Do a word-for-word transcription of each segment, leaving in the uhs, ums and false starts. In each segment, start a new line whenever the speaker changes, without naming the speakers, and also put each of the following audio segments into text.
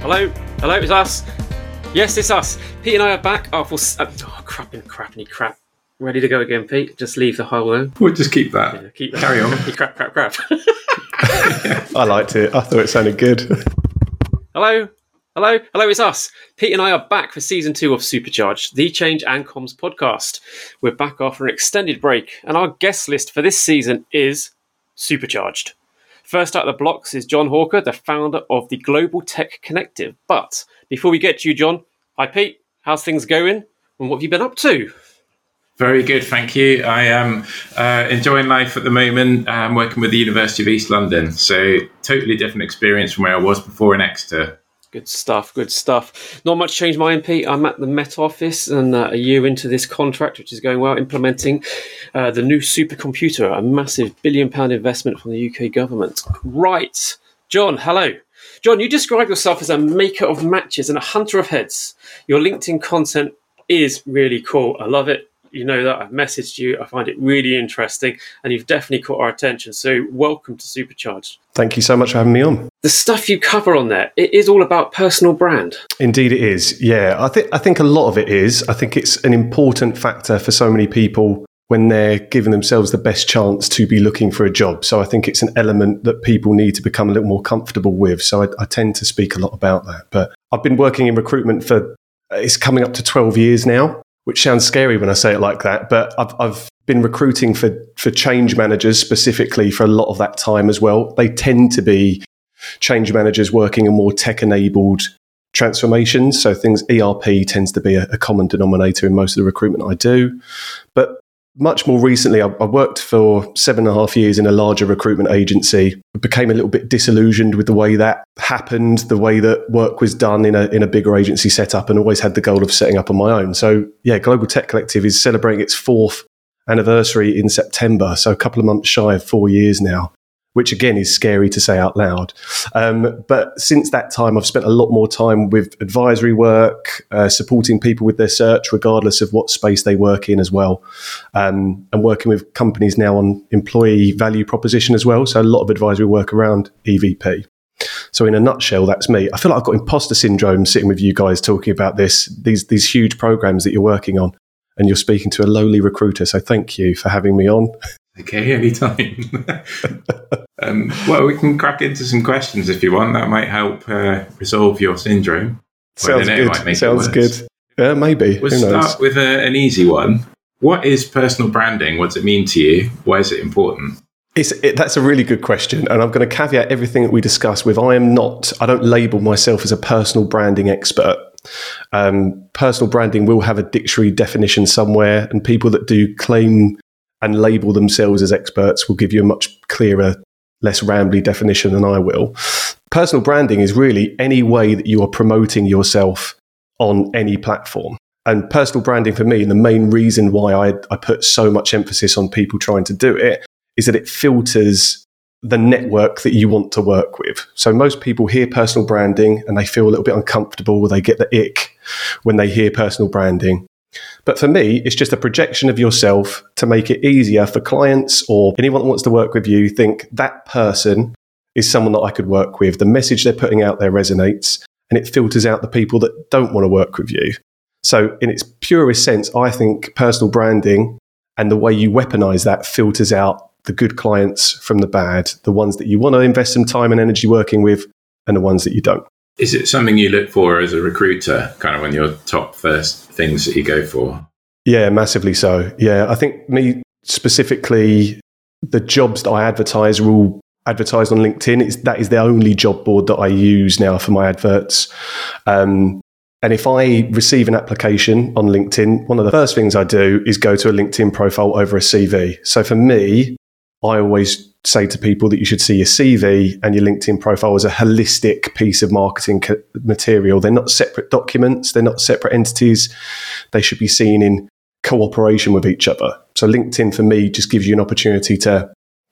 Hello? Hello, it's us. Yes, it's us. Pete and I are back after... Uh, oh, crapping, crapping, crap. Ready to go again, Pete? Just leave the hole there.
We'll just keep that.
Yeah, keep
Carry on.
crap, crap, crap.
I liked it. I thought it sounded good.
Hello? Hello? Hello, it's us. Pete and I are back for season two of Supercharged, the Change and Comms podcast. We're back after an extended break, and our guest list for this season is Supercharged. First out of the blocks is John Hawker, the founder of the Global Tech Collective. But before we get to you, John, hi Pete, how's things going and what have you been up to?
Very good, thank you. I am uh, enjoying life at the moment. I'm working with the University of East London, so totally different experience from where I was before in Exeter.
Good stuff, good stuff. Not much changed my end, Pete. I'm at the Met Office and uh, a year into this contract, which is going well, implementing uh, the new supercomputer, a massive billion pound investment from the U K government. Right. John, hello. John, you describe yourself as a maker of matches and a hunter of heads. Your LinkedIn content is really cool. I love it. You know that. I've messaged you. I find it really interesting and you've definitely caught our attention. So welcome to Supercharged.
Thank you so much for having me on.
The stuff you cover on there, it is all about personal brand.
Indeed it is. Yeah, I think I think a lot of it is. I think it's an important factor for so many people when they're giving themselves the best chance to be looking for a job. So I think it's an element that people need to become a little more comfortable with. So I, I tend to speak a lot about that. But I've been working in recruitment for, it's coming up to twelve years now, which sounds scary when I say it like that. But I've, I've been recruiting for, for change managers specifically for a lot of that time as well. They tend to be change managers working in more tech-enabled transformations. So things, E R P tends to be a, a common denominator in most of the recruitment I do. But much more recently, I, I worked for seven and a half years in a larger recruitment agency. I became a little bit disillusioned with the way that happened, the way that work was done in a in a bigger agency setup, and always had the goal of setting up on my own. So yeah, Global Tech Collective is celebrating its fourth anniversary in September. So a couple of months shy of four years now, which again is scary to say out loud. Um, but since that time, I've spent a lot more time with advisory work, uh, supporting people with their search, regardless of what space they work in as well. Um, and working with companies now on employee value proposition as well. So a lot of advisory work around E V P. So in a nutshell, that's me. I feel like I've got imposter syndrome sitting with you guys talking about this, these, these huge programs that you're working on, and you're speaking to a lowly recruiter. So thank you for having me on.
Okay, anytime. um, well, we can crack into some questions if you want. That might help uh, resolve your syndrome.
Sounds
well,
good. Sounds good. Yeah, maybe.
We'll
Who knows?
start with a, an easy one. What is personal branding? What does it mean to you? Why is it important?
It's, it, that's a really good question. And I'm going to caveat everything that we discuss with, I am not, I don't label myself as a personal branding expert. Um, personal branding will have a dictionary definition somewhere, and people that do claim and label themselves as experts will give you a much clearer, less rambly definition than I will. Personal branding is really any way that you are promoting yourself on any platform. And personal branding for me, and the main reason why I, I put so much emphasis on people trying to do it, is that it filters the network that you want to work with. So most people hear personal branding and they feel a little bit uncomfortable, or they get the ick when they hear personal branding. But for me, it's just a projection of yourself to make it easier for clients or anyone that wants to work with you, think that person is someone that I could work with. The message they're putting out there resonates, and it filters out the people that don't want to work with you. So in its purest sense, I think personal branding and the way you weaponize that filters out the good clients from the bad, the ones that you want to invest some time and energy working with, and the ones that you don't.
Is it something you look for as a recruiter, kind of one of your top first things that you go for?
Yeah, massively so. Yeah, I think me specifically, the jobs that I advertise are all advertised on LinkedIn. It's, that is the only job board that I use now for my adverts. Um, and if I receive an application on LinkedIn, one of the first things I do is go to a LinkedIn profile over a C V. So for me, I always say to people that you should see your C V and your LinkedIn profile as a holistic piece of marketing co- material. They're not separate documents. They're not separate entities. They should be seen in cooperation with each other. So LinkedIn for me just gives you an opportunity to,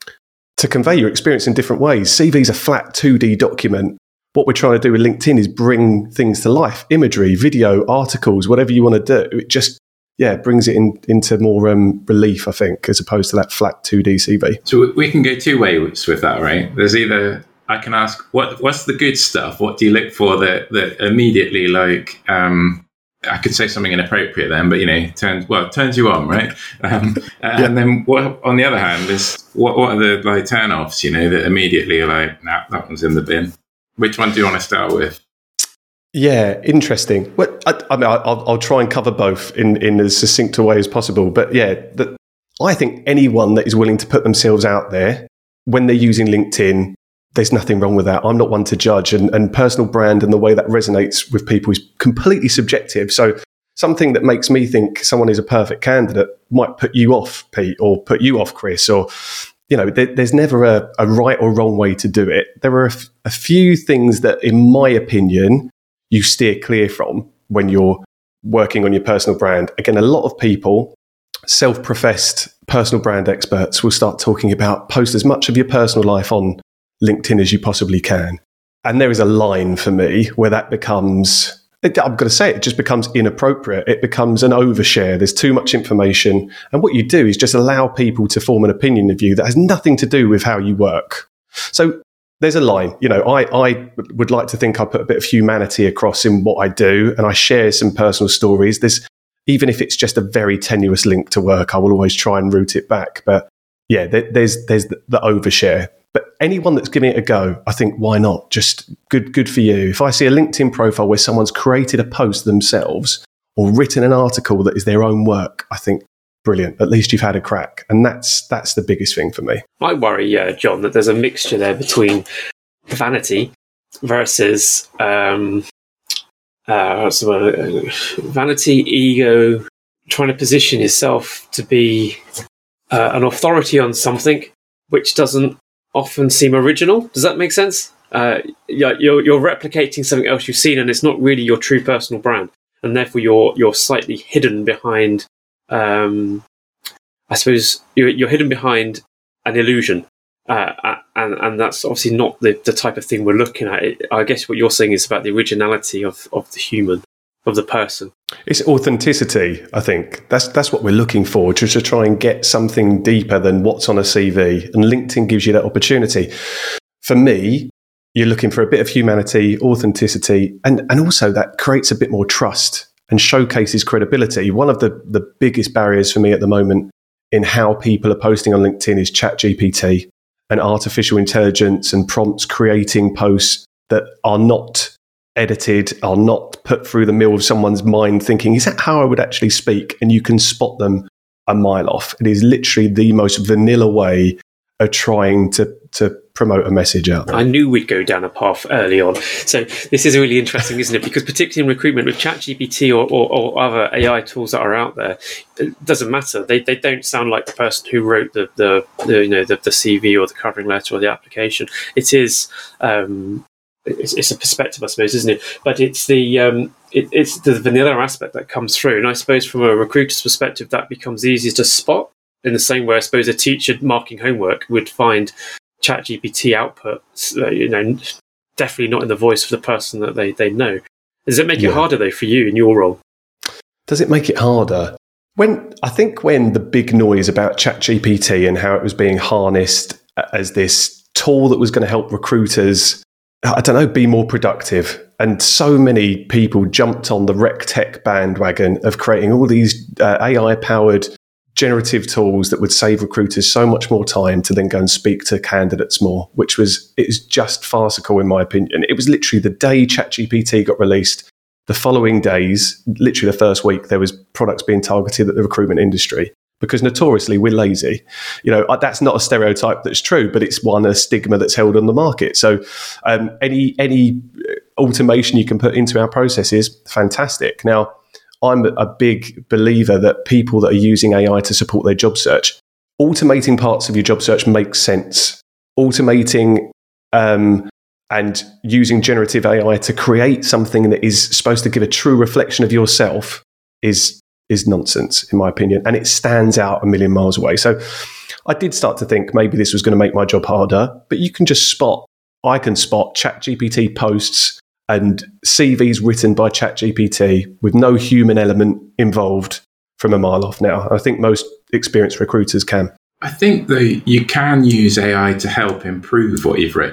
to convey your experience in different ways. C V's a flat two D document. What we're trying to do with LinkedIn is bring things to life, imagery, video, articles, whatever you want to do. It just yeah, brings it in, into more um, relief, I think, as opposed to that flat two D C V.
So we can go two ways with that, right? There's either I can ask, what what's the good stuff? What do you look for that that immediately, like, um, I could say something inappropriate then, but you know, turns well turns you on, right? Um,
Yeah.
And then, what on the other hand is what what are the like turn-offs? You know, that immediately are like, nah, that one's in the bin. Which one do you want to start with?
Yeah, interesting. Well, I, I mean, I'll, I'll try and cover both in, in as succinct a way as possible. But yeah, the, I think anyone that is willing to put themselves out there when they're using LinkedIn, there's nothing wrong with that. I'm not one to judge, and, and personal brand and the way that resonates with people is completely subjective. So something that makes me think someone is a perfect candidate might put you off, Pete, or put you off, Chris, or, you know, there, there's never a, a right or wrong way to do it. There are a, f- a few things that, in my opinion, you steer clear from when you're working on your personal brand. Again, a lot of people, self-professed personal brand experts, will start talking about post as much of your personal life on LinkedIn as you possibly can. And there is a line for me where that becomes, I'm going to say it, it just becomes inappropriate. It becomes an overshare. There's too much information. And what you do is just allow people to form an opinion of you that has nothing to do with how you work. So there's a line. You know, I, I would like to think I put a bit of humanity across in what I do, and I share some personal stories. There's, even if it's just a very tenuous link to work, I will always try and route it back. But yeah, there, there's there's the, the overshare. But anyone that's giving it a go, I think, why not? Just good, good for you. If I see a LinkedIn profile where someone's created a post themselves or written an article that is their own work, I think, brilliant. At least you've had a crack. And that's that's the biggest thing for me.
I worry, yeah, John, that there's a mixture there between vanity versus um, uh, what's the word? vanity, ego, trying to position yourself to be uh, an authority on something which doesn't often seem original. Does that make sense? Uh, you're, you're replicating something else you've seen, and it's not really your true personal brand, and therefore you're you're slightly hidden behind. Um, I suppose you're, you're hidden behind an illusion, uh, and and that's obviously not the, the type of thing we're looking at. It, I guess what you're saying is about the originality of, of the human, of the person.
It's authenticity, I think. That's that's what we're looking for, to, to try and get something deeper than what's on a C V. And LinkedIn gives you that opportunity. For me, you're looking for a bit of humanity, authenticity, and, and also that creates a bit more trust and showcases credibility. One of the, the biggest barriers for me at the moment in how people are posting on LinkedIn is ChatGPT and artificial intelligence and prompts creating posts that are not edited, are not put through the mill of someone's mind thinking, is that how I would actually speak? And you can spot them a mile off. It is literally the most vanilla way of trying to, to promote a message out there.
I knew we'd go down a path early on. So this is really interesting, isn't it? Because particularly in recruitment with ChatGPT or, or, or other A I tools that are out there, it doesn't matter. They they don't sound like the person who wrote the, the, the you know the, the C V or the covering letter or the application. It is um, It's, it's a perspective, I suppose, isn't it? But it's the um, it, it's the vanilla aspect that comes through, and I suppose from a recruiter's perspective, that becomes easier to spot. In the same way, I suppose a teacher marking homework would find ChatGPT output, uh, you know, definitely not in the voice of the person that they, they know. Does it make
Yeah.
it harder though for you in your role?
Does it make it harder? When I think when the big noise about ChatGPT and how it was being harnessed as this tool that was going to help recruiters, I don't know, be more productive. And so many people jumped on the rec tech bandwagon of creating all these uh, A I-powered generative tools that would save recruiters so much more time to then go and speak to candidates more, which was, it was just farcical in my opinion. It was literally the day ChatGPT got released, the following days, literally the first week, there was products being targeted at the recruitment industry. Because notoriously we're lazy. You know, that's not a stereotype that's true, but it's one, a stigma that's held on the market. So um, any any automation you can put into our process is fantastic. Now, I'm a big believer that people that are using A I to support their job search, automating parts of your job search makes sense. Automating um, and using generative A I to create something that is supposed to give a true reflection of yourself is is nonsense, in my opinion, and it stands out a million miles away. So I did start to think maybe this was going to make my job harder, but you can just spot, I can spot ChatGPT posts and C Vs written by ChatGPT with no human element involved from a mile off now. I think most experienced recruiters can.
I think that you can use A I to help improve what you've written.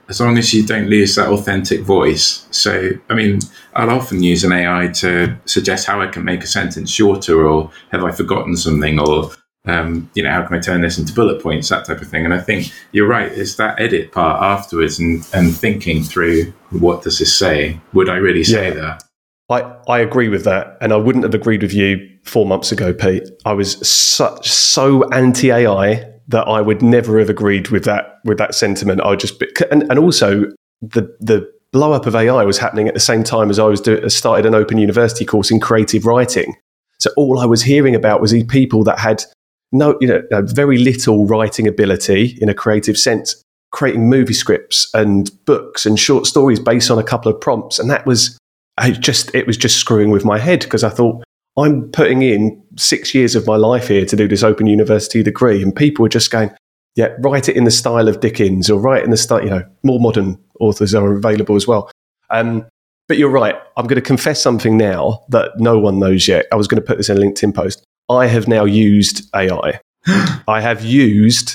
as long as you don't lose that authentic voice. So, I mean, I'll often use an A I to suggest how I can make a sentence shorter, or have I forgotten something, or, um, you know, how can I turn this into bullet points, that type of thing. And I think you're right, it's that edit part afterwards and, and thinking through, what does this say? Would I really say
Yeah.
that?
I, I agree with that, and I wouldn't have agreed with you four months ago, Pete. I was such so anti-A I that I would never have agreed with that with that sentiment. I would just be, and, and also the the blow up of A I was happening at the same time as I was do, started an Open University course in creative writing. So all I was hearing about was these people that had no, you know, very little writing ability in a creative sense, creating movie scripts and books and short stories based on a couple of prompts, and that was. I just it was just screwing with my head, because I thought, I'm putting in six years of my life here to do this Open University degree, and people were just going, yeah, write it in the style of Dickens, or write in the style, you know, more modern authors are available as well. Um, but you're right. I'm going to confess something now that no one knows yet. I was going to put this in a LinkedIn post. I have now used A I. I have used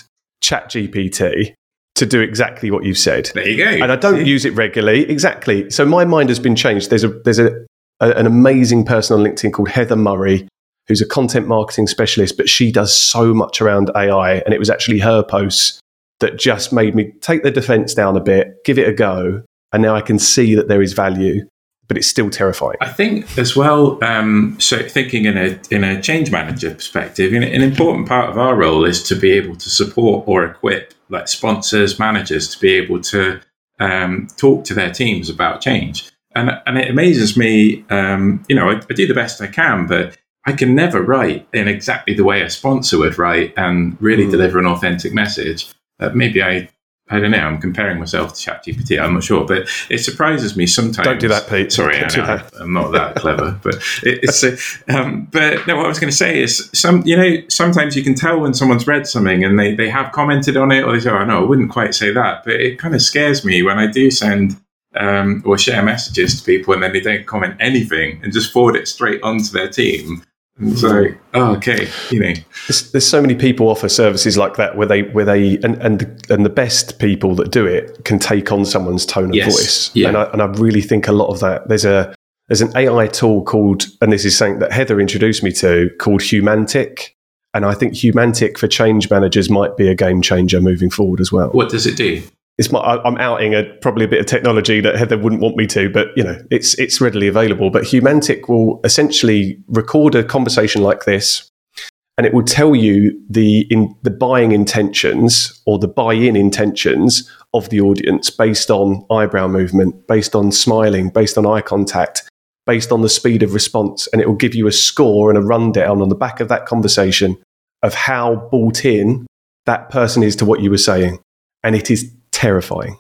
ChatGPT to do exactly what you've said.
There you go.
And I don't
See?
use it regularly. Exactly. So my mind has been changed. There's a there's a, a an amazing person on LinkedIn called Heather Murray, who's a content marketing specialist, but she does so much around A I. And it was actually her posts that just made me take the defense down a bit, give it a go. And now I can see that there is value, but it's still terrifying.
I think as well, um, so thinking in a in a change manager perspective, an important part of our role is to be able to support or equip like sponsors, managers, to be able to um, talk to their teams about change. And and it amazes me, um, you know, I, I do the best I can, but I can never write in exactly the way a sponsor would write and really mm. deliver an authentic message. Uh, maybe I, I don't know, I'm comparing myself to ChatGPT, I'm not sure, but it surprises me sometimes.
Don't do that, Pete.
Sorry, I know, I'm not that clever, but it, it's, uh, um, but no, what I was going to say is some, you know, sometimes you can tell when someone's read something and they, they have commented on it, or they say, oh, no, I wouldn't quite say that, but it kind of scares me when I do send um, or share messages to people and then they don't comment anything and just forward it straight onto their team. And so, oh, okay, you know,
there's, there's so many people offer services like that where they, where they, and and and the best people that do it can take on someone's tone of
yes.
voice.
Yeah.
And I, and I really think a lot of that. There's a there's an A I tool called, and this is something that Heather introduced me to, called Humantic, and I think Humantic for change managers might be a game changer moving forward as well.
What does it do?
It's my, I'm outing a probably a bit of technology that Heather wouldn't want me to, but you know, it's it's readily available. But Humantic will essentially record a conversation like this, and it will tell you the in the buying intentions or the buy-in intentions of the audience based on eyebrow movement, based on smiling, based on eye contact, based on the speed of response, and it will give you a score and a rundown on the back of that conversation of how bought in that person is to what you were saying, and it is terrifying.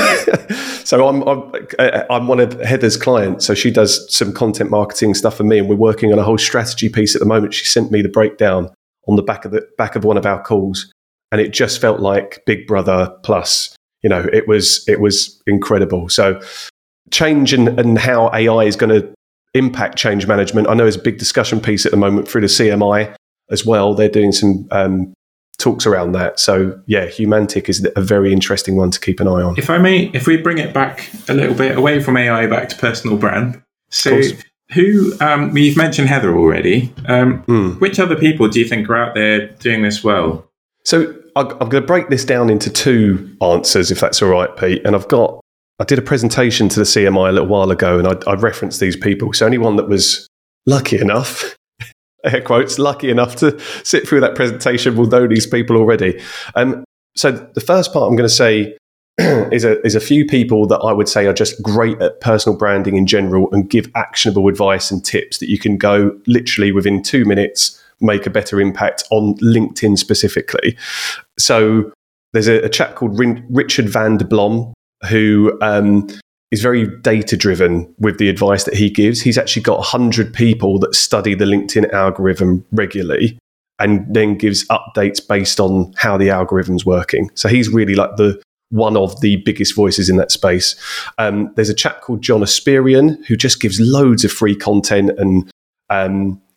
So I'm, I'm I'm one of Heather's clients. So she does some content marketing stuff for me, and we're working on a whole strategy piece at the moment. She sent me the breakdown on the back of the back of one of our calls, and it just felt like Big Brother plus. You know, it was it was incredible. So change and, and how A I is going to impact change management. I know there's a big discussion piece at the moment through the C M I as well. They're doing some um, talks around that. So yeah, Humantic is a very interesting one to keep an eye on.
If I may, if we bring it back a little bit away from A I back to personal brand. So who, um, you've mentioned Heather already. Um, mm. Which other people do you think are out there doing this well?
So I'm going to break this down into two answers, if that's all right, Pete. And I've got, I did a presentation to the C M I a little while ago, and I, I referenced these people. So anyone that was lucky enough, air quotes, lucky enough to sit through that presentation will know these people already. Um, so the first part I'm going to say is a, is a few people that I would say are just great at personal branding in general and give actionable advice and tips that you can go literally within two minutes, make a better impact on LinkedIn specifically. So there's a, a chap called Richard van der Blom who um, is very data-driven with the advice that he gives. He's actually got one hundred people that study the LinkedIn algorithm regularly and then gives updates based on how the algorithm's working. So he's really like the one of the biggest voices in that space. Um, there's a chap called John Asperian who just gives loads of free content and um,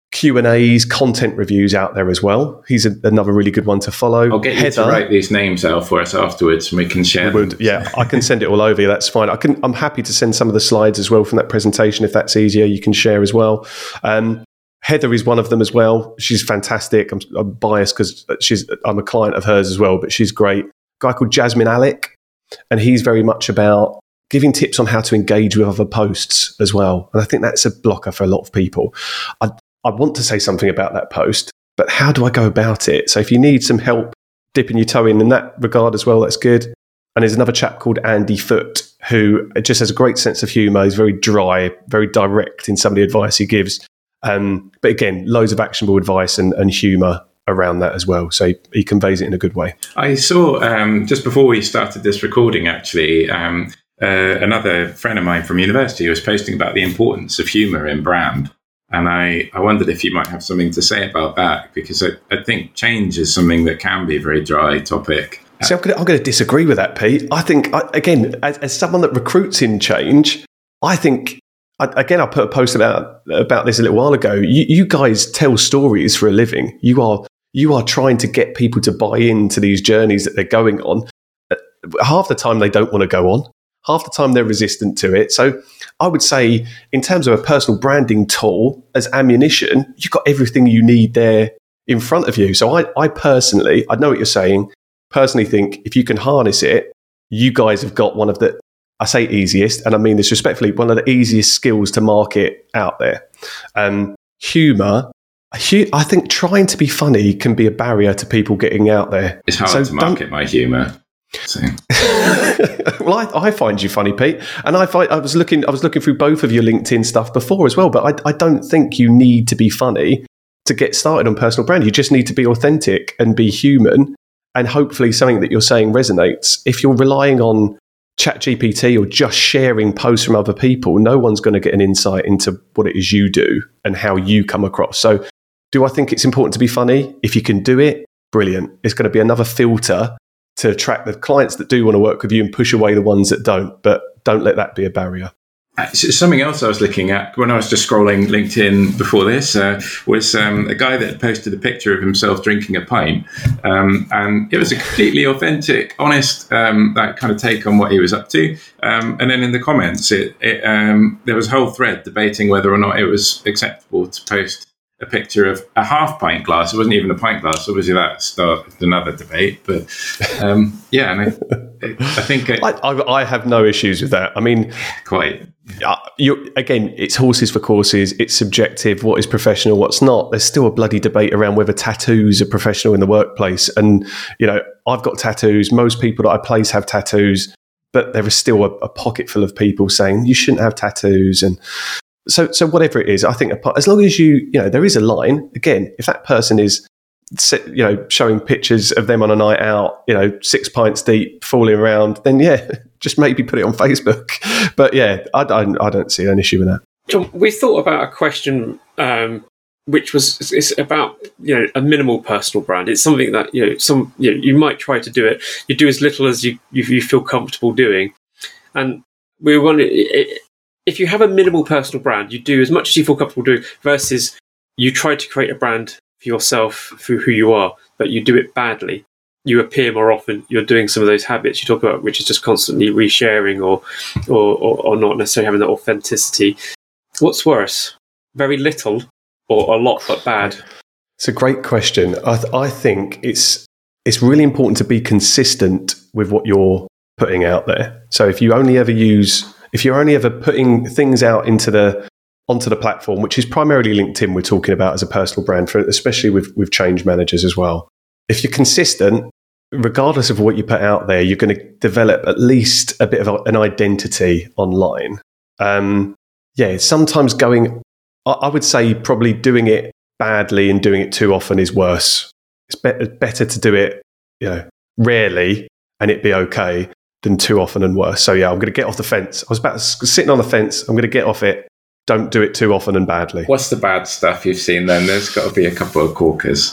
Q and A's, content reviews out there as well. He's a, another really good one to follow.
I'll get you Heather, to write these names out for us afterwards and we can share them.
Would, yeah, I can send it all over you. That's fine. I can, I'm happy to send some of the slides as well from that presentation if that's easier. You can share as well. Um, Heather is one of them as well. She's fantastic. I'm, I'm biased because she's I'm a client of hers as well, but she's great. A guy called Jasmine Alec, and he's very much about giving tips on how to engage with other posts as well. And I think that's a blocker for a lot of people. I, I want to say something about that post, but how do I go about it? So if you need some help dipping your toe in in that regard as well, that's good. And there's another chap called Andy Foote who just has a great sense of humour. He's very dry, very direct in some of the advice he gives. Um, but again, loads of actionable advice and, and humour around that as well. So he, he conveys it in a good way.
I saw, um, just before we started this recording, actually, um, uh, another friend of mine from university was posting about the importance of humour in brand. And I, I wondered if you might have something to say about that, because I, I think change is something that can be a very dry topic.
See, I'm going to disagree with that, Pete. I think, I, again, as, as someone that recruits in change, I think, I, again, I put a post about about this a little while ago. You, you guys tell stories for a living. You are you are trying to get people to buy into these journeys that they're going on. Half the time they don't want to go on. Half the time they're resistant to it. So I would say in terms of a personal branding tool as ammunition, you've got everything you need there in front of you. So I, I personally, I know what you're saying, personally think if you can harness it, you guys have got one of the, I say easiest, and I mean this respectfully, one of the easiest skills to market out there. Um, humour, I think trying to be funny can be a barrier to people getting out there.
It's hard so to market my humour. So.
Well, I, I find you funny, Pete, and I find I was looking. I was looking through both of your LinkedIn stuff before as well. But I, I don't think you need to be funny to get started on personal brand. You just need to be authentic and be human, and hopefully something that you're saying resonates. If you're relying on ChatGPT or just sharing posts from other people, no one's going to get an insight into what it is you do and how you come across. So, do I think it's important to be funny? If you can do it, brilliant. It's going to be another filter to attract the clients that do want to work with you and push away the ones that don't, but don't let that be a barrier.
Something else I was looking at when I was just scrolling LinkedIn before this uh, was um, a guy that had posted a picture of himself drinking a pint. Um, and it was a completely authentic, honest, um, that kind of take on what he was up to. Um, and then in the comments, it, it, um, there was a whole thread debating whether or not it was acceptable to post a picture of a half pint glass. It wasn't even a pint glass. Obviously, that started another debate. But um, yeah, and I, I think it,
I, I, I have no issues with that. I mean,
quite.
Uh, you again, it's horses for courses. It's subjective. What is professional? What's not? There's still a bloody debate around whether tattoos are professional in the workplace. And you know, I've got tattoos. Most people that I place have tattoos, but there is still a, a pocket full of people saying you shouldn't have tattoos and. So, so whatever it is, I think as long as you, you know, there is a line. Again, if that person is, you know, showing pictures of them on a night out, you know, six pints deep, falling around, then yeah, just maybe put it on Facebook. But yeah, I, I, I don't see an issue with that.
John, we thought about a question um, which was it's about you know a minimal personal brand. It's something that you know some you know, you might try to do it. You do as little as you you, you feel comfortable doing, and we were wondering. It, If you have a minimal personal brand, you do as much as you feel comfortable doing versus you try to create a brand for yourself through who you are, but you do it badly. You appear more often. You're doing some of those habits you talk about, which is just constantly resharing or, or, or, or not necessarily having that authenticity. What's worse, very little or a lot but bad?
It's a great question. I, th- I think it's it's really important to be consistent with what you're putting out there. So if you only ever use If you're only ever putting things out into the onto the platform, which is primarily LinkedIn, we're talking about as a personal brand, for especially with, with change managers as well. If you're consistent, regardless of what you put out there, you're going to develop at least a bit of a, an identity online. Um, yeah, sometimes going, I, I would say probably doing it badly and doing it too often is worse. It's be- better to do it, you know, rarely and it be okay than too often and worse. So yeah, I'm going to get off the fence. I was about to, sitting on the fence. I'm going to get off it. Don't do it too often and badly.
What's the bad stuff you've seen then? There's got to be a couple of corkers.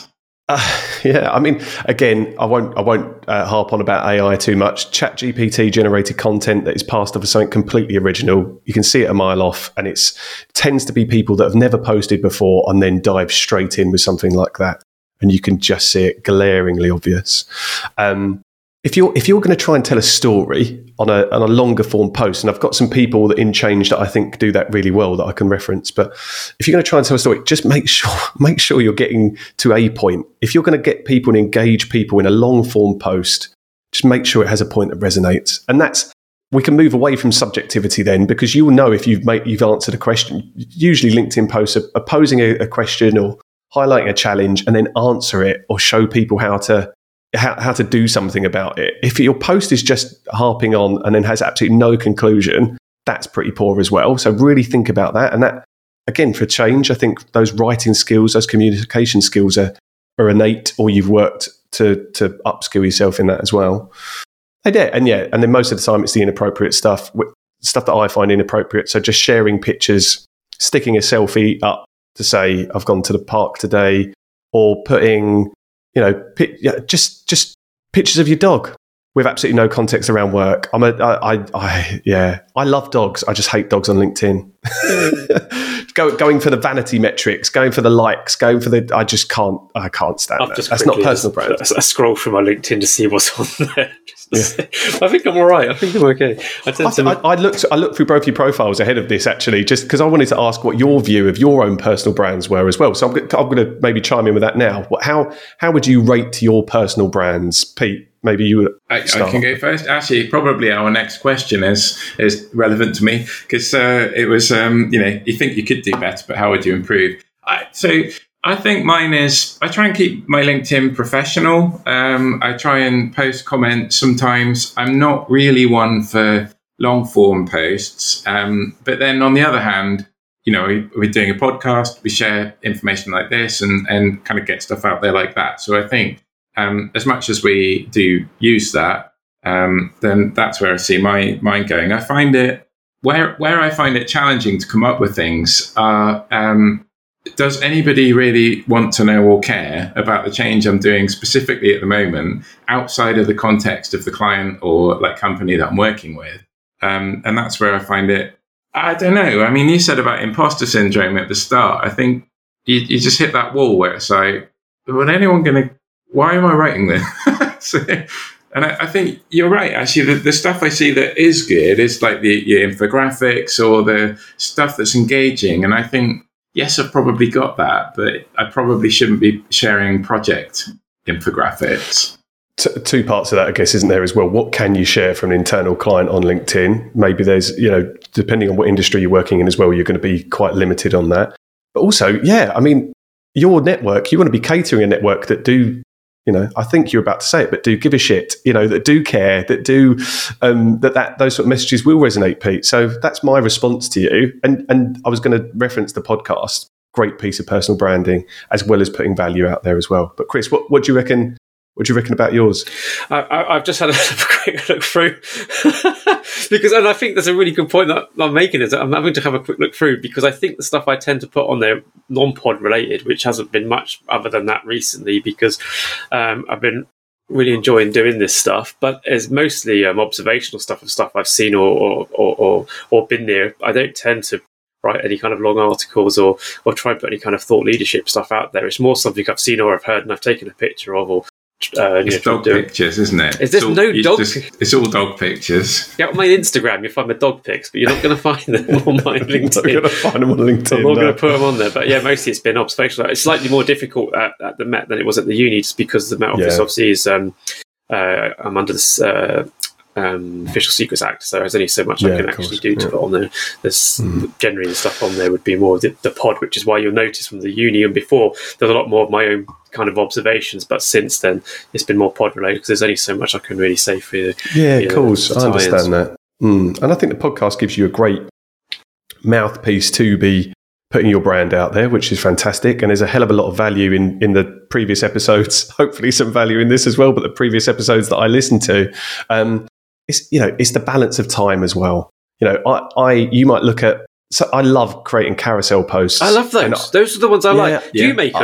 Uh, yeah, I mean, again, I won't, I won't uh, harp on about A I too much. ChatGPT generated content that is passed off as something completely original. You can see it a mile off, and it's tends to be people that have never posted before and then dive straight in with something like that, and you can just see it glaringly obvious. Um, if you're if you're going to try and tell a story on a on a longer form post, and I've got some people that in Change that I think do that really well that I can reference, but if you're going to try and tell a story, just make sure make sure you're getting to a point. If you're going to get people and engage people in a long form post, just make sure it has a point that resonates. And that's we can move away from subjectivity then, because you'll know if you've made you've answered a question. Usually LinkedIn posts are, are posing a, a question or highlighting a challenge and then answer it or show people how to How, how to do something about it. If your post is just harping on and then has absolutely no conclusion, that's pretty poor as well. So really think about that. And that, again, for change, I think those writing skills, those communication skills are, are innate, or you've worked to to upskill yourself in that as well. And yeah, and yeah, and then most of the time it's the inappropriate stuff, stuff that I find inappropriate. So just sharing pictures, sticking a selfie up to say, I've gone to the park today, or putting... You know, pi- yeah, just just pictures of your dog with absolutely no context around work. I'm a, I, I, I yeah, I love dogs. I just hate dogs on LinkedIn. Go, going for the vanity metrics, going for the likes, going for the. I just can't. I can't stand
I've
that.
just
That's not personal brand.
I scroll through my LinkedIn to see what's on there.
Yeah.
I think I'm all right. I think I'm okay. I, tend
I,
to...
I, I looked. I looked through both your profiles ahead of this, actually, just because I wanted to ask what your view of your own personal brands were as well. So I'm, I'm going to maybe chime in with that now. What, how how would you rate your personal brands, Pete? Maybe you would.
I, I can go first. Actually, probably our next question is is relevant to me, because uh, it was, um, you know, you think you could do better, but how would you improve? I, so I think mine is, I try and keep my LinkedIn professional. Um, I try and post comments sometimes. I'm not really one for long form posts. Um, but then on the other hand, you know, we, we're doing a podcast, we share information like this and, and kind of get stuff out there like that. So I think, Um, as much as we do use that, um, then that's where I see my mind going. I find it where where I find it challenging to come up with things are, um, does anybody really want to know or care about the change I'm doing specifically at the moment outside of the context of the client or like company that I'm working with? Um, and that's where I find it, I don't know. I mean, you said about imposter syndrome at the start. I think you, you just hit that wall where it's like, was anyone going to, why am I writing this? so, and I, I think you're right, actually. The, the stuff I see that is good is like the your infographics or the stuff that's engaging. And I think, yes, I've probably got that, but I probably shouldn't be sharing project infographics.
T- two parts of that, I guess, isn't there as well? What can you share from an internal client on LinkedIn? Maybe there's, you know, depending on what industry you're working in as well, you're going to be quite limited on that. But also, yeah, I mean, your network, you want to be catering a network that do, you know, I think you're about to say it, but do give a shit, you know, that do care, that do, um, that, that those sort of messages will resonate, Pete. So that's my response to you. And and I was going to reference the podcast, great piece of personal branding, as well as putting value out there as well. But Chris, what, what do you reckon? What do you reckon about yours?
I, I, I've just had a quick look through because, and I think there's a really good point that I'm making is that I'm having to have a quick look through because I think the stuff I tend to put on there non-pod related, which hasn't been much other than that recently because um, I've been really enjoying doing this stuff, but it's mostly um, observational stuff of stuff I've seen or or, or or or been near. I don't tend to write any kind of long articles or or try and put any kind of thought leadership stuff out there. It's more something I've seen or I've heard and I've taken a picture of or Uh,
it's
know,
dog pictures, isn't it?
Is there no dog?
Just, it's all dog pictures.
Yeah, on my Instagram, you'll find my dog pics, but you're not going to find them on my LinkedIn.
You're not going to find them on LinkedIn.
I'm not
no.
going to put them on there. But yeah, mostly it's been observational. It's slightly more difficult at, at the Met than it was at the uni, just because the Met Office
Yeah.
obviously is um, uh, I'm under this uh, um, Official Secrets Act, so there's only so much
Yeah,
I can
of course.
actually do to
Yeah.
put on there. There's
Mm.
generally the stuff on there would be more the, the pod, which is why you'll notice from the uni and before there's a lot more of my own kind of observations, but since then it's been more pod related because there's only so much I can really say for you.
Yeah,
you
of
know,
course.
the
I
tie-ins.
understand that. Mm. And I think the podcast gives you a great mouthpiece to be putting your brand out there, which is fantastic. And there's a hell of a lot of value in, in the previous episodes, hopefully some value in this as well, but the previous episodes that I listened to, um, it's, you know, it's the balance of time as well. You know, I, I you might look at, so I love creating carousel posts.
I love those.
And
Those are the ones I
Yeah,
like. Do
yeah.
you make them?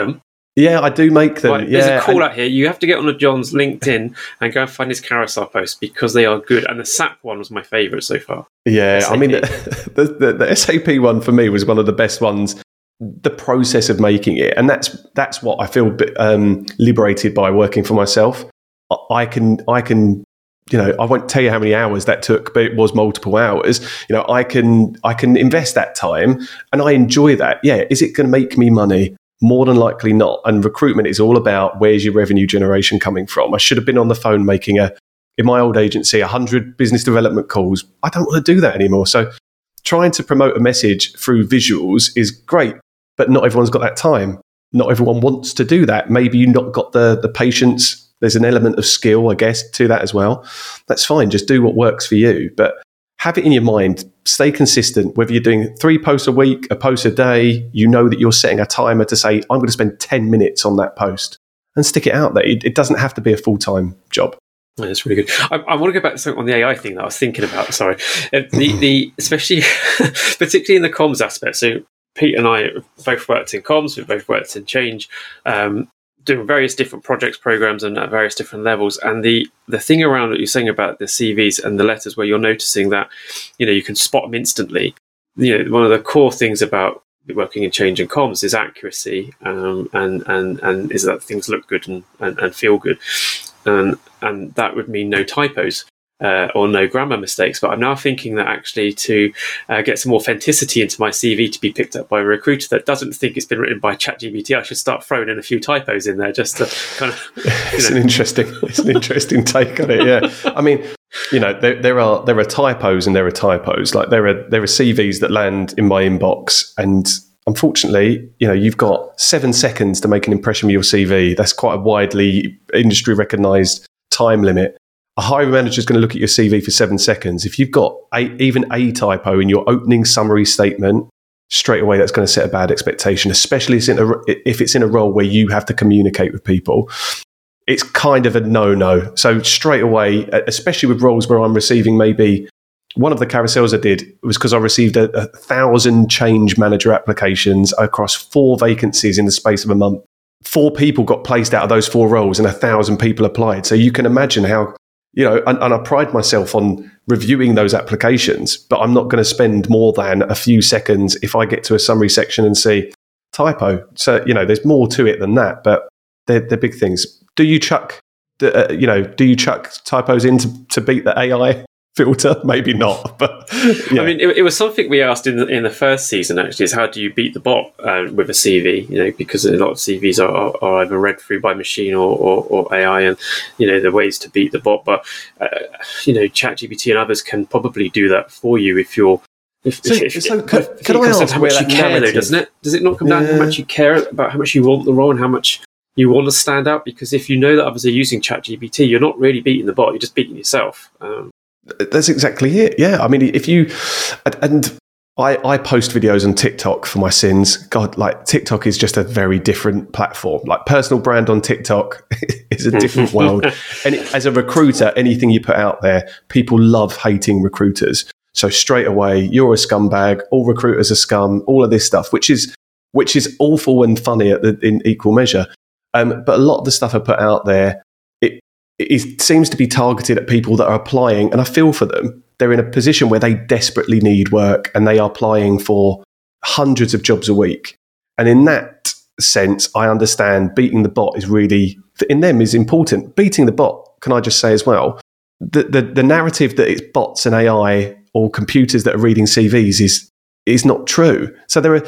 Yeah, I do make them.
Right,
yeah,
there's a call
and-
out here. You have to get on John's LinkedIn and go and find his carousel posts because they are good. And the S A P one was my favourite so far.
Yeah,
S A P.
I mean, the, the, the, the S A P one for me was one of the best ones. The process of making it, and that's that's what I feel um, liberated by working for myself. I can I can you know I won't tell you how many hours that took, but it was multiple hours. You know, I can I can invest that time, and I enjoy that. Yeah, is it going to make me money? More than likely not. And recruitment is all about where's your revenue generation coming from. I should have been on the phone making a in my old agency one hundred business development calls. I don't want to do that anymore. So trying to promote a message through visuals is great. But not everyone's got that time. Not everyone wants to do that. Maybe you've not got the, the patience. There's an element of skill, I guess, to that as well. That's fine. Just do what works for you. But have it in your mind. Stay consistent. Whether you're doing three posts a week, a post a day, you know that you're setting a timer to say, I'm going to spend ten minutes on that post and stick it out there. It, it doesn't have to be a full-time job.
Yeah, that's really good. I, I want to go back to something on the A I thing that I was thinking about. Sorry. Uh, the, the especially, particularly in the comms aspect. So Pete and I both worked in comms, we've both worked in change, um, doing various different projects, programs, and at various different levels. And the the thing around what you're saying about the C Vs and the letters, where you're noticing that, you know, you can spot them instantly. You know, one of the core things about working in change and comms is accuracy, um, and and and is that things look good and, and, and feel good, and and that would mean no typos. Uh, or no grammar mistakes, but I'm now thinking that actually to uh, get some authenticity into my C V to be picked up by a recruiter that doesn't think it's been written by ChatGPT, I should start throwing in a few typos in there just to kind of.
It's know. an interesting, it's an interesting take on it. Yeah, I mean, you know, there, there are there are typos and there are typos. Like there are there are C Vs that land in my inbox, and unfortunately, you know, you've got seven seconds to make an impression of your C V. That's quite a widely industry recognised time limit. A hiring manager is going to look at your C V for seven seconds. If you've got a, even a typo in your opening summary statement, straight away that's going to set a bad expectation, especially if it's in a, if it's in a role where you have to communicate with people. It's kind of a no-no. So straight away, especially with roles where I'm receiving maybe one of the carousels I did was because I received a, a thousand change manager applications across four vacancies in the space of a month. Four people got placed out of those four roles and a thousand people applied. So you can imagine how. You know, and, and I pride myself on reviewing those applications, but I'm not going to spend more than a few seconds if I get to a summary section and see typo. So, you know, there's more to it than that, but they're, they're big things. Do you chuck, the, uh, you know, do you chuck typos in to, to beat the A I filter? Maybe not, but yeah.
I mean, it, it was something we asked in the, in the first season, actually, is how do you beat the bot uh, with a C V, you know, because a lot of C Vs are, are, are either read through by machine or, or, or A I, and, you know, the ways to beat the bot. But, uh, you know, ChatGPT and others can probably do that for you if you're If,
so,
if,
so
if,
can,
if
can
it
I
comes down
ask
to how
where
much you
that
care,
narrative-
though, doesn't it? Does it not come down to
Yeah.
how much you care about how much you want the role and how much you want to stand out? Because if you know that others are using ChatGPT, you're not really beating the bot; you're just beating yourself. Um,
That's exactly it. Yeah, I mean, if you and, and I, I post videos on TikTok for my sins. God, like TikTok is just a very different platform. Like personal brand on TikTok is a different world. And as a recruiter, anything you put out there, people love hating recruiters. So straight away, you're a scumbag. All recruiters are scum. All of this stuff, which is which is awful and funny at the, in equal measure. Um, but a lot of the stuff I put out there, it, it seems to be targeted at people that are applying, and I feel for them. They're in a position where they desperately need work, and they are applying for hundreds of jobs a week. And in that sense, I understand beating the bot is really, in them, is important. Beating the bot, can I just say as well, the the, the narrative that it's bots and A I or computers that are reading C Vs is is not true. So there are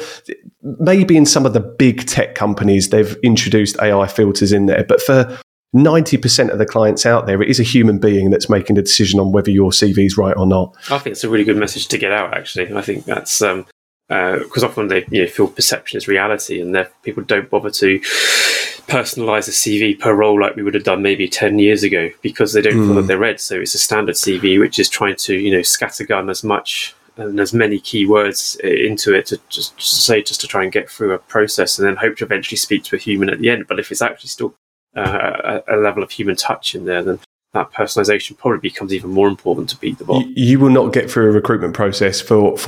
maybe in some of the big tech companies they've introduced A I filters in there, but for ninety percent of the clients out there, it is a human being that's making the decision on whether your C V is right or not.
I think it's a really good message to get out, actually. I think that's um, because uh, often they you know, feel perception is reality, and people don't bother to personalise a C V per role like we would have done maybe ten years ago because they don't mm. feel that they're read. So it's a standard C V which is trying to you know scattergun as much and as many keywords into it to just, just to say just to try and get through a process, and then hope to eventually speak to a human at the end. But if it's actually still uh, a, a level of human touch in there, then that personalisation probably becomes even more important to beat the bot.
You, you will not get through a recruitment process for for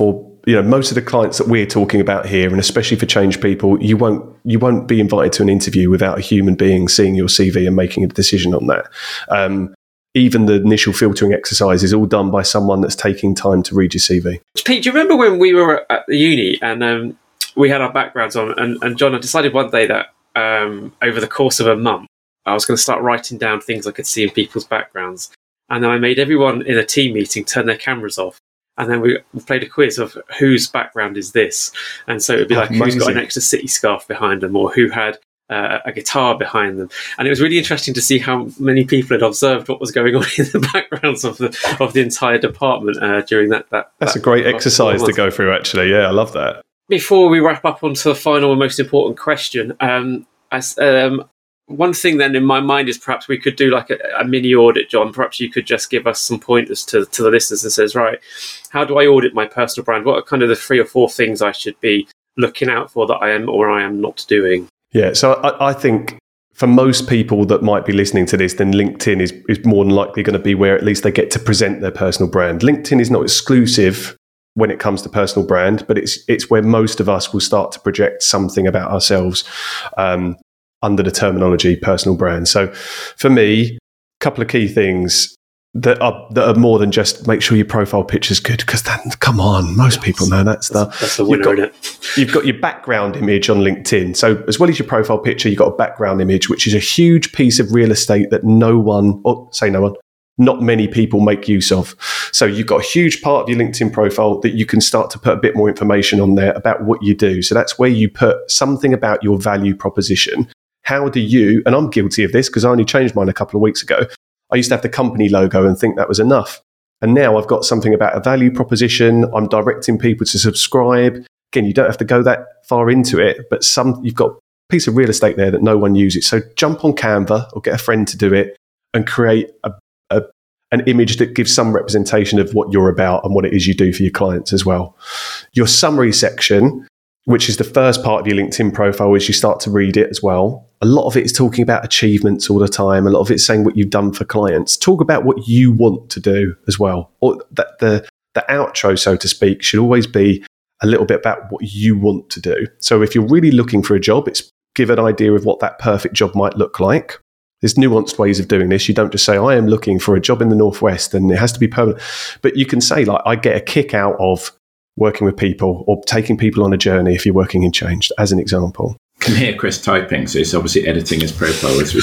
you know, most of the clients that we're talking about here, and especially for change people, you won't you won't be invited to an interview without a human being seeing your C V and making a decision on that. Um, even the initial filtering exercise is all done by someone that's taking time to read your C V.
Pete, do you remember when we were at the uni and um, we had our backgrounds on, and, and John, I decided one day that um, over the course of a month, I was going to start writing down things I could see in people's backgrounds. And then I made everyone in a team meeting turn their cameras off. And then we played a quiz of whose background is this. And so it would be like,
Amazing.
Who's got an extra city scarf behind them, or who had uh, a guitar behind them. And it was really interesting to see how many people had observed what was going on in the backgrounds of the of the entire department uh, during that. that
That's
that
a great exercise to
months.
go through, actually. Yeah, I love that.
Before we wrap up onto the final and most important question, um, as, um, one thing then in my mind is perhaps we could do like a, a mini audit, John. Perhaps you could just give us some pointers to, to the listeners and says, right, how do I audit my personal brand? What are kind of the three or four things I should be looking out for that I am or I am not doing?
Yeah, so I, I think for most people that might be listening to this, then LinkedIn is, is more than likely going to be where at least they get to present their personal brand. LinkedIn is not exclusive when it comes to personal brand, but it's it's where most of us will start to project something about ourselves um, under the terminology personal brand. So for me, a couple of key things that are that are more than just make sure your profile picture's good, because then, come on, most people know that stuff.
That's a winner,
you've got,
isn't it?
You've got your background image on LinkedIn. So as well as your profile picture, you've got a background image, which is a huge piece of real estate that no one, or say no one, not many people make use of. So you've got a huge part of your LinkedIn profile that you can start to put a bit more information on there about what you do. So that's where you put something about your value proposition. How do you, and I'm guilty of this because I only changed mine a couple of weeks ago. I used to have the company logo and think that was enough. And now I've got something about a value proposition. I'm directing people to subscribe. Again, you don't have to go that far into it, but some you've got a piece of real estate there that no one uses. So jump on Canva or get a friend to do it and create a, a an image that gives some representation of what you're about and what it is you do for your clients as well. Your summary section, which is the first part of your LinkedIn profile, as you start to read it as well. A lot of it is talking about achievements all the time. A lot of it's saying what you've done for clients. Talk about what you want to do as well. Or that the the outro, so to speak, should always be a little bit about what you want to do. So if you're really looking for a job, it's give an idea of what that perfect job might look like. There's nuanced ways of doing this. You don't just say, I am looking for a job in the Northwest and it has to be permanent. But you can say, like, I get a kick out of working with people or taking people on a journey if you're working in change, as an example.
I can hear Chris typing, so he's obviously editing his profile as we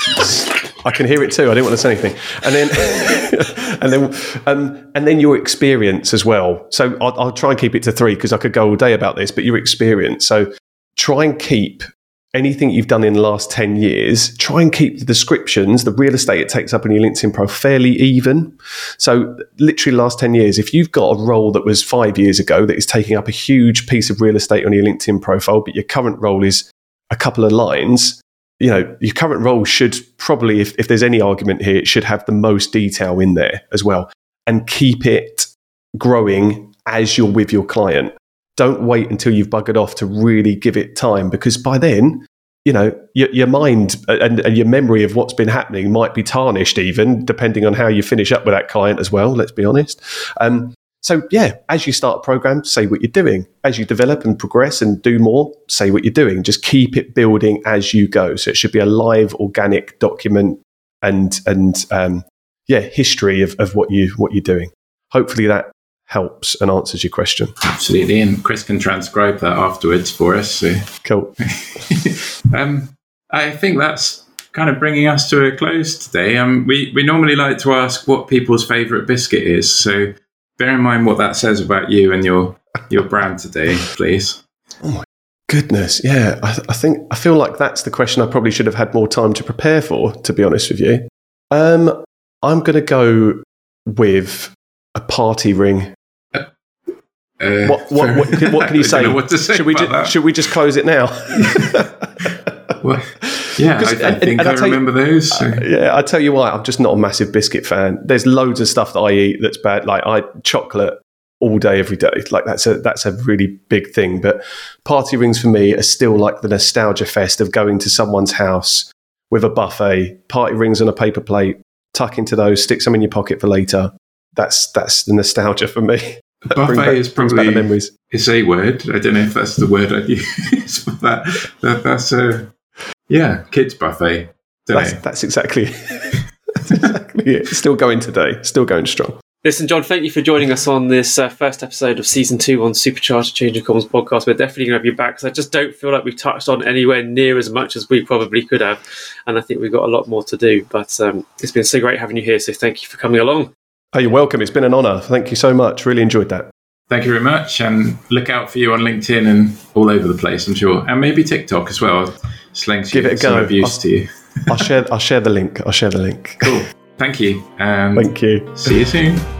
speak.
I can hear it too. I didn't want to say anything. And then, and then, um, and then your experience as well. So I'll, I'll try and keep it to three because I could go all day about this. But your experience. So try and keep anything you've done in the last ten years. Try and keep the descriptions, the real estate it takes up in your LinkedIn profile, fairly even. So literally the last ten years, if you've got a role that was five years ago that is taking up a huge piece of real estate on your LinkedIn profile, but your current role is a couple of lines, you know, your current role should probably, if, if there's any argument here, it should have the most detail in there as well. And keep it growing as you're with your client. Don't wait until you've buggered off to really give it time, because by then, you know, your, your mind and, and your memory of what's been happening might be tarnished even, depending on how you finish up with that client as well, let's be honest. Um, so, yeah, as you start a program, say what you're doing. As you develop and progress and do more, say what you're doing. Just keep it building as you go. So it should be a live, organic document and, and um, yeah, history of, of what, you, what you're doing. Hopefully that helps and answers your question.
Absolutely, and Chris can transcribe that afterwards for us. So.
Cool.
um, I think that's kind of bringing us to a close today. Um, we, we normally like to ask what people's favourite biscuit is, so bear in mind what that says about you and your your brand today, please.
Oh my goodness, yeah. I, I think I feel like that's the question I probably should have had more time to prepare for, to be honest with you. Um, I'm going to go with a party ring.
Uh,
what, what, what, what, what can you say?
I don't know what to say
should we
about
ju-
that.
should we just close it now?
Well, yeah, I, I
and,
think
and
I remember
you,
those. So.
Uh, yeah, I tell you why, I'm just not a massive biscuit fan. There's loads of stuff that I eat that's bad. Like I chocolate all day, every day. Like that's a that's a really big thing. But party rings for me are still like the nostalgia fest of going to someone's house with a buffet, party rings on a paper plate, tuck into those, stick some in your pocket for later. That's that's the nostalgia for me.
Buffet
back,
is probably
back the memories.
It's a word. I don't know if that's the word I'd use, but that, that that's a yeah, kids buffet. Don't
That's,
know.
that's exactly that's exactly it. Still going today. Still going strong.
Listen, John, thank you for joining us on this uh, first episode of season two on Supercharged Changing Comms podcast. We're definitely going to have you back because I just don't feel like we've touched on anywhere near as much as we probably could have. And I think we've got a lot more to do. But um, it's been so great having you here. So thank you for coming along.
Oh, you're welcome. It's been an honour. Thank you so much. Really enjoyed that.
Thank you very much. And look out for you on LinkedIn and all over the place, I'm sure. And maybe TikTok as well. Slings
Give it a
some
go.
abuse
I'll,
to you.
I'll share. I'll share the link. I'll share the link.
Cool. Thank you. And
Thank you.
See you soon.